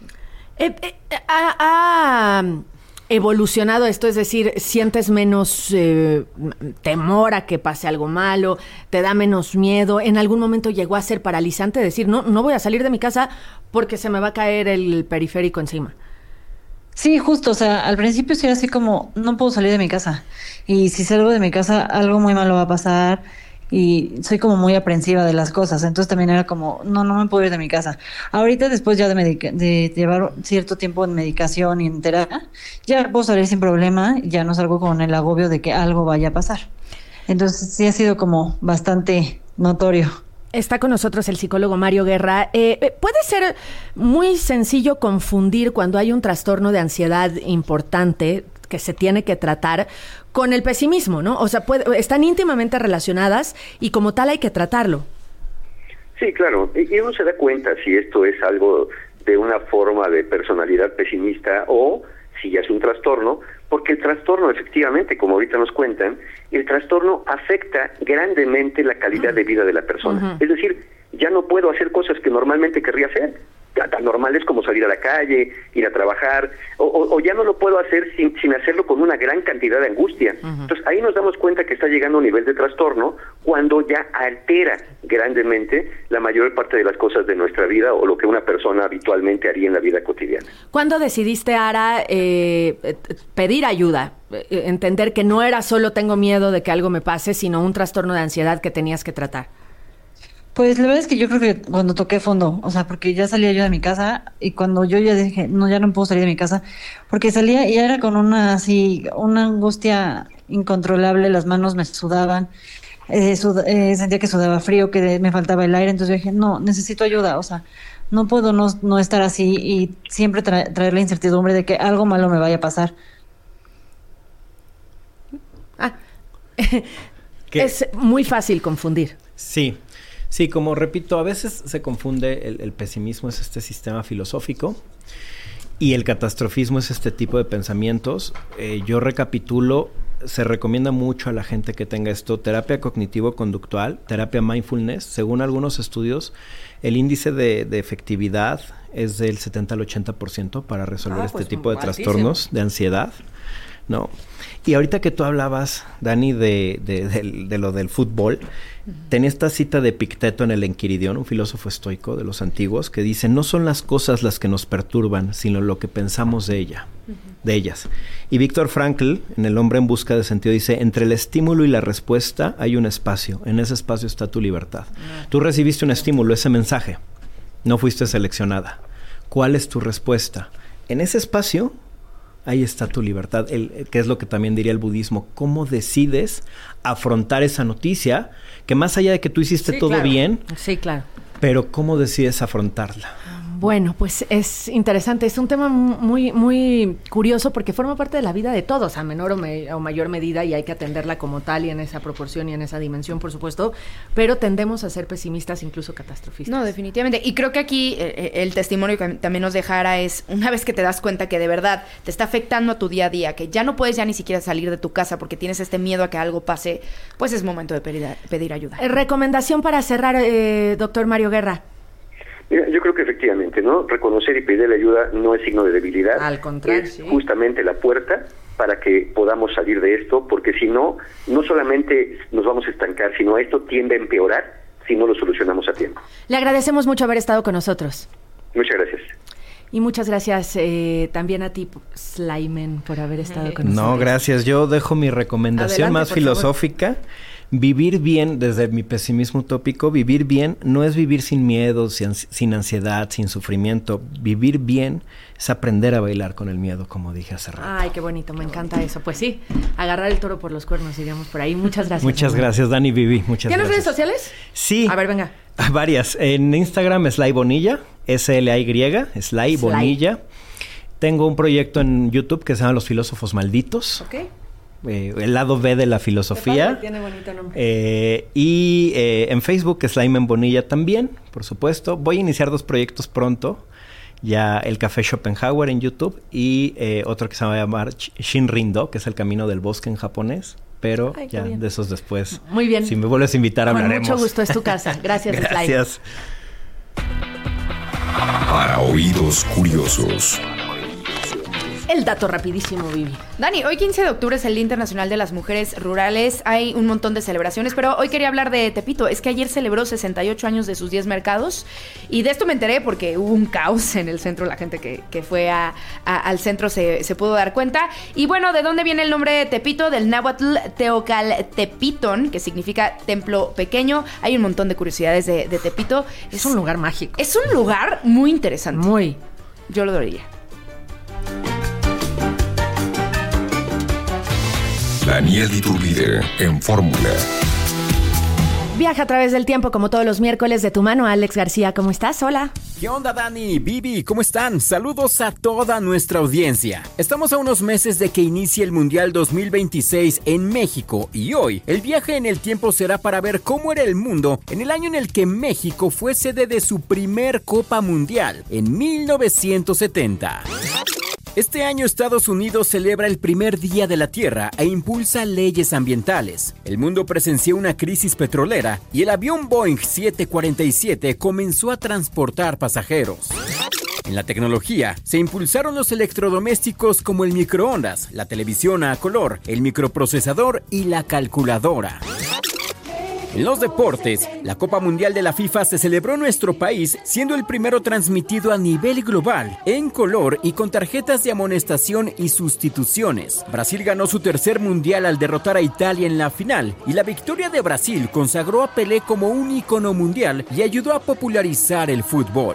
¿Ha evolucionado esto? Es decir, ¿sientes menos temor a que pase algo malo? ¿Te da menos miedo? ¿En algún momento llegó a ser paralizante decir, no voy a salir de mi casa porque se me va a caer el periférico encima? Sí, justo, o sea, al principio sí era así como, no puedo salir de mi casa, y si salgo de mi casa algo muy malo va a pasar, y soy como muy aprensiva de las cosas, entonces también era como, no me puedo ir de mi casa. Ahorita después ya de llevar cierto tiempo en medicación y en terapia, ya puedo salir sin problema, ya no salgo con el agobio de que algo vaya a pasar. Entonces sí ha sido como bastante notorio. Está con nosotros el psicólogo Mario Guerra. Puede ser muy sencillo confundir cuando hay un trastorno de ansiedad importante que se tiene que tratar con el pesimismo, ¿no? O sea, están íntimamente relacionadas y como tal hay que tratarlo. Sí, claro. Y uno se da cuenta si esto es algo de una forma de personalidad pesimista o si ya es un trastorno, porque el trastorno efectivamente, como ahorita nos cuentan, el trastorno afecta grandemente la calidad de vida de la persona. Es decir, ya no puedo hacer cosas que normalmente querría hacer, tan normales como salir a la calle, ir a trabajar, o ya no lo puedo hacer sin hacerlo con una gran cantidad de angustia. Entonces ahí nos damos cuenta que está llegando a un nivel de trastorno cuando ya altera grandemente la mayor parte de las cosas de nuestra vida o lo que una persona habitualmente haría en la vida cotidiana. ¿Cuándo decidiste, Ara, pedir ayuda? Entender que no era solo tengo miedo de que algo me pase, sino un trastorno de ansiedad que tenías que tratar. Pues la verdad es que yo creo que cuando toqué fondo, o sea, porque ya salía yo de mi casa y cuando yo ya dije, no, ya no puedo salir de mi casa, porque salía y era con una angustia incontrolable, las manos me sudaban, sentía que sudaba frío, que me faltaba el aire, entonces yo dije, no, necesito ayuda, o sea, no puedo no estar así y siempre traer la incertidumbre de que algo malo me vaya a pasar. Es muy fácil confundir. Sí, como repito, a veces se confunde el pesimismo es este sistema filosófico y el catastrofismo es este tipo de pensamientos. Yo recapitulo, se recomienda mucho a la gente que tenga esto, terapia cognitivo-conductual, terapia mindfulness. Según algunos estudios, el índice de efectividad es del 70 al 80% para resolver este tipo de trastornos de ansiedad, ¿no? Y ahorita que tú hablabas, Dani, de lo del fútbol, tenía esta cita de Epicteto en el Enquiridión, un filósofo estoico de los antiguos, que dice, no son las cosas las que nos perturban, sino lo que pensamos de ellas. Y Viktor Frankl, en El hombre en busca de sentido, dice, entre el estímulo y la respuesta hay un espacio, en ese espacio está tu libertad. Tú recibiste un estímulo, ese mensaje, no fuiste seleccionada. ¿Cuál es tu respuesta? En ese espacio ahí está tu libertad, que es lo que también diría el budismo. ¿Cómo decides afrontar esa noticia? Que más allá de que tú hiciste todo bien, pero ¿cómo decides afrontarla? Bueno, pues es interesante, es un tema muy, muy curioso porque forma parte de la vida de todos, a menor o mayor medida, y hay que atenderla como tal y en esa proporción y en esa dimensión, por supuesto, pero tendemos a ser pesimistas, incluso catastrofistas. No, definitivamente. Y creo que aquí el testimonio que también nos dejara es, una vez que te das cuenta que de verdad te está afectando a tu día a día, que ya no puedes ya ni siquiera salir de tu casa porque tienes este miedo a que algo pase, pues es momento de pedir ayuda. Recomendación para cerrar, doctor Mario Guerra. Mira, yo creo que efectivamente, ¿no? Reconocer y pedir ayuda no es signo de debilidad. Al contrario, es justamente la puerta para que podamos salir de esto, porque si no, no solamente nos vamos a estancar, sino esto tiende a empeorar si no lo solucionamos a tiempo. Le agradecemos mucho haber estado con nosotros. Muchas gracias. Y muchas gracias también a ti, Slymen, por haber estado con nosotros. No, gracias. Yo dejo mi recomendación más filosófica. Vivir bien, desde mi pesimismo utópico, vivir bien no es vivir sin miedo, sin ansiedad, sin sufrimiento. Vivir bien es aprender a bailar con el miedo, como dije hace rato. Ay, qué bonito, me encanta eso. Pues sí, agarrar el toro por los cuernos, diríamos por ahí. Muchas gracias. Muchas gracias, Dani, Vivi. Muchas gracias. ¿Tienes redes sociales? Sí. A ver, venga. Varias. En Instagram, Sly Bonilla, S-L-Y, Sly Bonilla. Tengo un proyecto en YouTube que se llama Los Filósofos Malditos. Ok. El lado B de la filosofía. Tiene bonito nombre. Y en Facebook, Slymen Bonilla también, por supuesto. Voy a iniciar 2 proyectos pronto. Ya el Café Schopenhauer en YouTube y otro que se va a llamar Shinrin-do, que es el camino del bosque en japonés. Pero ya de esos después. Muy bien. Si me vuelves a invitar, hablaremos. Con mucho gusto, es tu casa. Gracias, Sly. Gracias. Para oídos curiosos. El dato rapidísimo, Vivi. Dani, hoy 15 de octubre es el Día Internacional de las Mujeres Rurales. Hay un montón de celebraciones, pero hoy quería hablar de Tepito. Es que ayer celebró 68 años de sus 10 mercados. Y de esto me enteré porque hubo un caos en el centro. La gente que fue al centro se pudo dar cuenta. Y bueno, ¿de dónde viene el nombre de Tepito? Del náhuatl Teocaltepiton, que significa templo pequeño. Hay un montón de curiosidades de Tepito. Es un lugar mágico. Es un lugar muy interesante. Muy. Yo lo diría. Daniel Iturbide en Fórmula. Viaja a través del tiempo como todos los miércoles de tu mano. Alex García, ¿cómo estás? Hola. ¿Qué onda, Dani? Vivi, ¿cómo están? Saludos a toda nuestra audiencia. Estamos a unos meses de que inicie el Mundial 2026 en México y hoy el viaje en el tiempo será para ver cómo era el mundo en el año en el que México fue sede de su primer Copa Mundial, en 1970. Este año Estados Unidos celebra el primer Día de la Tierra e impulsa leyes ambientales. El mundo presenció una crisis petrolera y el avión Boeing 747 comenzó a transportar pasajeros. En la tecnología, se impulsaron los electrodomésticos como el microondas, la televisión a color, el microprocesador y la calculadora. En los deportes, la Copa Mundial de la FIFA se celebró en nuestro país, siendo el primero transmitido a nivel global, en color y con tarjetas de amonestación y sustituciones. Brasil ganó su tercer mundial al derrotar a Italia en la final, y la victoria de Brasil consagró a Pelé como un ícono mundial y ayudó a popularizar el fútbol.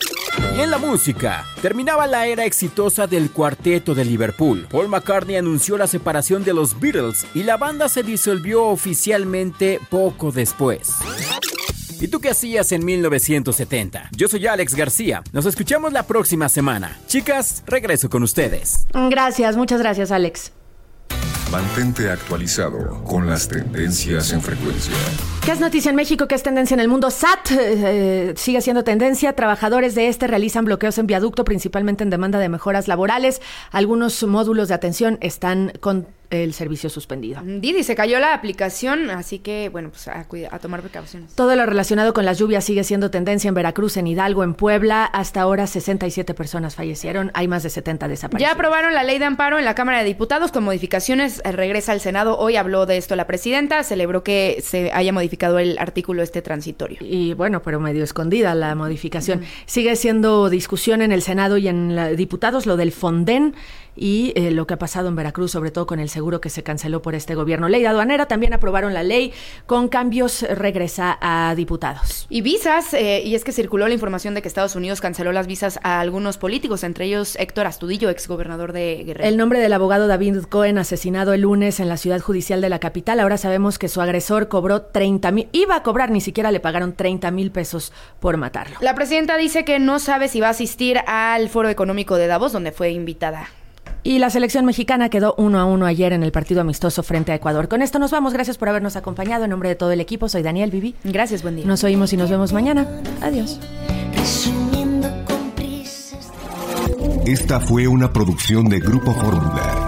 Y en la música, terminaba la era exitosa del Cuarteto de Liverpool. Paul McCartney anunció la separación de los Beatles y la banda se disolvió oficialmente poco después. ¿Y tú qué hacías en 1970? Yo soy Alex García. Nos escuchamos la próxima semana. Chicas, regreso con ustedes. Gracias, muchas gracias, Alex. Mantente actualizado con las tendencias en frecuencia. ¿Qué es noticia en México? ¿Qué es tendencia en el mundo? SAT sigue siendo tendencia. Trabajadores de realizan bloqueos en viaducto, principalmente en demanda de mejoras laborales. Algunos módulos de atención están con el servicio suspendido. Didi, se cayó la aplicación, así que, bueno, pues a tomar precauciones. Todo lo relacionado con las lluvias sigue siendo tendencia en Veracruz, en Hidalgo, en Puebla. Hasta ahora 67 personas fallecieron, hay más de 70 desaparecidos. Ya aprobaron la ley de amparo en la Cámara de Diputados con modificaciones, regresa al Senado. Hoy habló de esto la presidenta, celebró que se haya modificado el artículo transitorio. Y bueno, pero medio escondida la modificación. Sigue siendo discusión en el Senado y en diputados lo del Fonden y lo que ha pasado en Veracruz, sobre todo con el seguro que se canceló por este gobierno. Ley aduanera, también aprobaron la ley con cambios, regresa a diputados. Y visas, y es que circuló la información de que Estados Unidos canceló las visas a algunos políticos, entre ellos Héctor Astudillo, exgobernador de Guerrero. El nombre del abogado David Cohen, asesinado el lunes en la ciudad judicial de la capital. Ahora sabemos que su agresor cobró 30,000, iba a cobrar, ni siquiera le pagaron 30,000 pesos por matarlo. La presidenta dice que no sabe si va a asistir al Foro Económico de Davos, donde fue invitada. Y la selección mexicana quedó 1-1 ayer en el partido amistoso frente a Ecuador. Con esto nos vamos. Gracias por habernos acompañado. En nombre de todo el equipo, soy Daniel, Vivi. Gracias, buen día. Nos oímos y nos vemos mañana. Adiós. Esta fue una producción de Grupo Fórmula.